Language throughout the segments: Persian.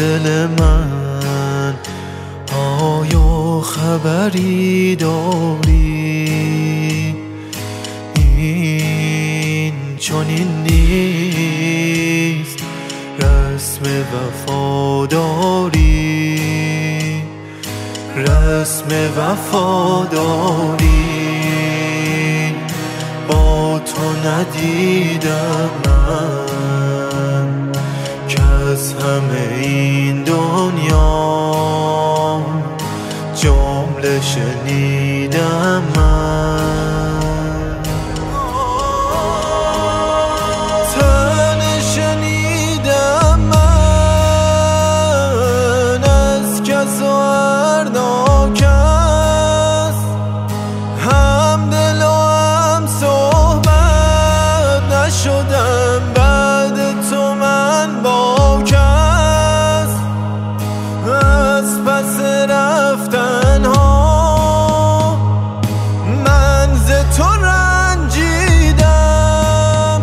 دل من آیا خبری داری؟ این چنین نیست رسم وفاداری، رسم وفاداری با تو ندیدم من، که از همه این دنیا جمله شنیدم من. تنه شنیدم من از کس و هر کس، هم دل و هم صحبت نشدم بعد تو من با کس. از پس رفتن ها من ز تو رنجیدم،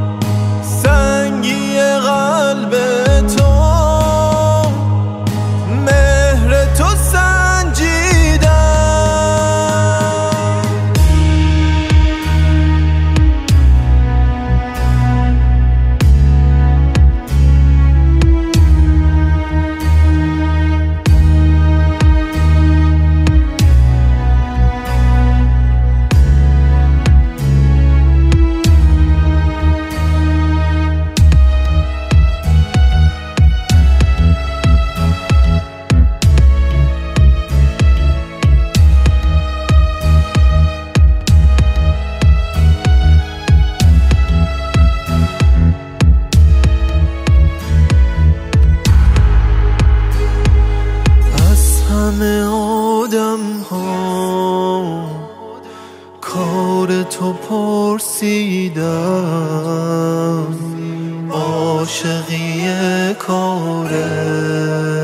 سنگی قلب تو مهر تو سنجیدم. همه آدم ها کار تو پرسیدم، عاشقی کاره